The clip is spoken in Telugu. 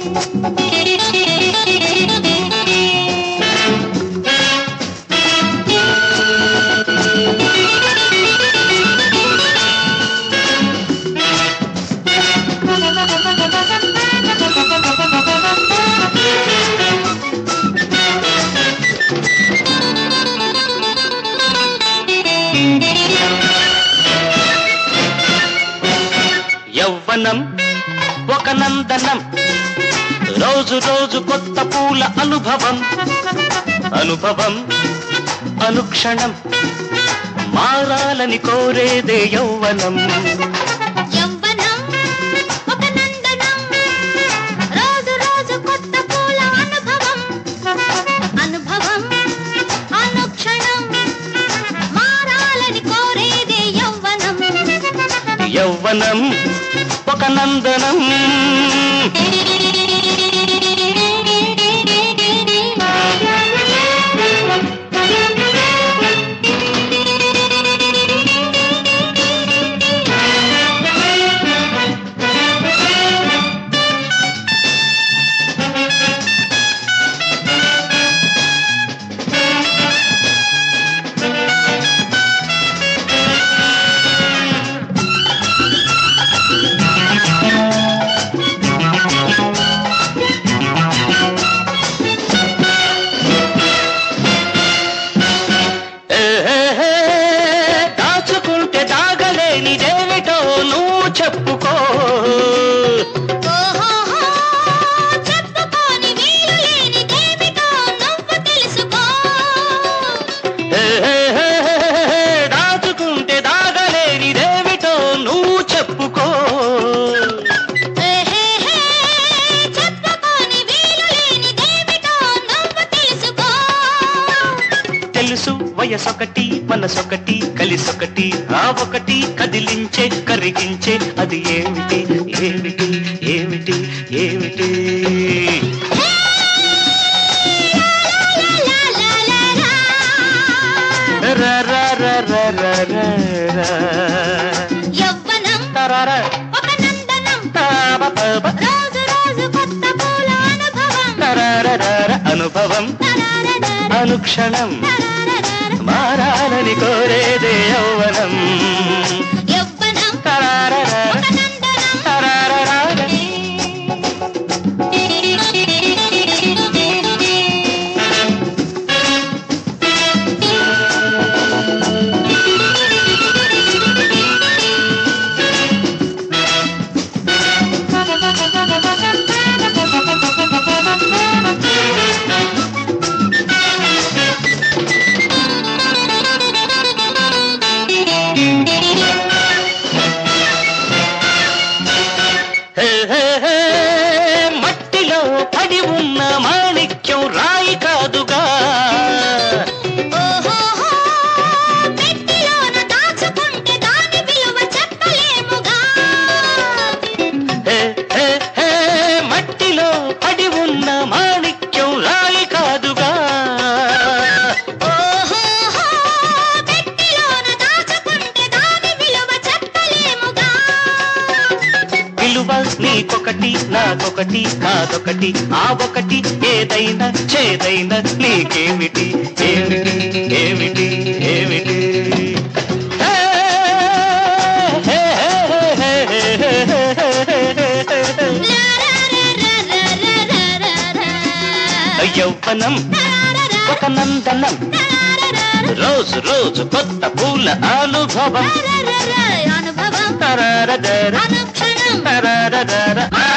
యవ్వనం ఒక నందనం, రోజు రోజు కొత్త పూల అనుభవం. అనుభవం అనుక్షణం మారాలని కోరేదే యవ్వనం. యవ్వనం ఒక నందనం, రోజు రోజు కొత్త పూల అనుభవం. అనుభవం అనుక్షణం మారాలని కోరేదే యవ్వనం. యవ్వనం ఒక నందనం. చెప్పుకో చెప్పుకోని వీలు లేనిదేమిటో నువ్వు తెలుసుకో. దాచుకుంటే దాగలేనిదేమిటో నువ్వు చెప్పుకో. చెప్పుకోని వీలు లేనిదేమిటో నువ్వు తెలుసుకో. తెలుసు వయసొకటి మనసొకటి కలిసొకటి, ఆ ఒకటి కదిలించే కరిగించే, అది ఏమిటి ఏమిటి ఏమిటి ఏమిటి? యవ్వనం ఒక నందనం, రోజు రోజు కొత్త పూల అనుభవం. అనుభవం అనుక్షణం మారాలని కోరేదే యవ్వనం. యవ్వనం ఒక నందనం. మట్టిలో పడి ఉన్న మాణిక్యం రాయి కాదుగా. పెట్టిలోన దాచుకుంటే దాని విలువ చెప్పలేముగా. మట్టిలో పడి ఉన్న మాణిక్యం రాయి కాదుగా. పెట్టిలోన దాచుకుంటే దాని విలువ చెప్పలేముగా. విలువ నీకొకటి నాకొకటి కాదొకటి, ఆ ఒకటి ఏదైనా చేదైనా నీకేమిటి ఏమిటి ఏమిటి ఏమిటి? యవ్వనం ఒక నందనం, రోజు రోజు కొత్త పూల అనుభవం. అనుభవం అనుక్షణం